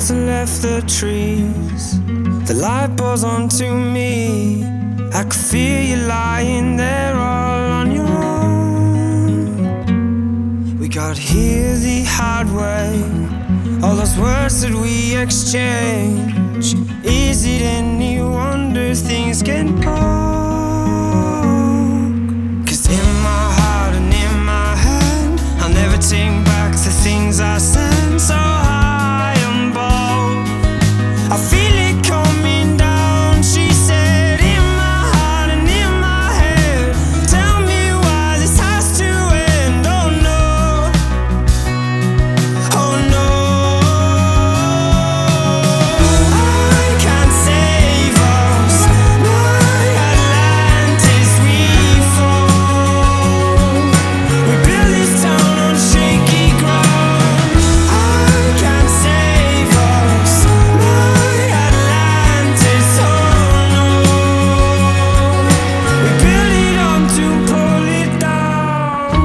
clouds have left the trees. The light pours onto me. I could feel you lying there all on your own. We got here the hard way. All those words that we exchange. Is it any wonder things get broke? 'Cause in my heart and in my head, I'll never take back the things I said. So high and bold, I feel it coming down. She said, in my heart and in my head, tell me why this has to end. Oh no, oh no, I can't save us. My Atlantis, we fall. We build this town on shaky ground. I can't save us. My Atlantis, oh no. We build it up to pull it down.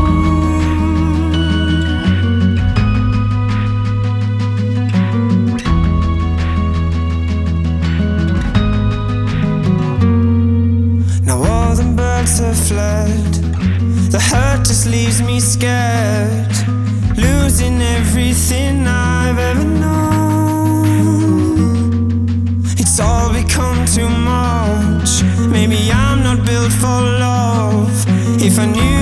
Now all the birds have fled. The hurt just leaves me scared, losing everything I've ever known. It's all become too much. Maybe I'm not built for love. If I knew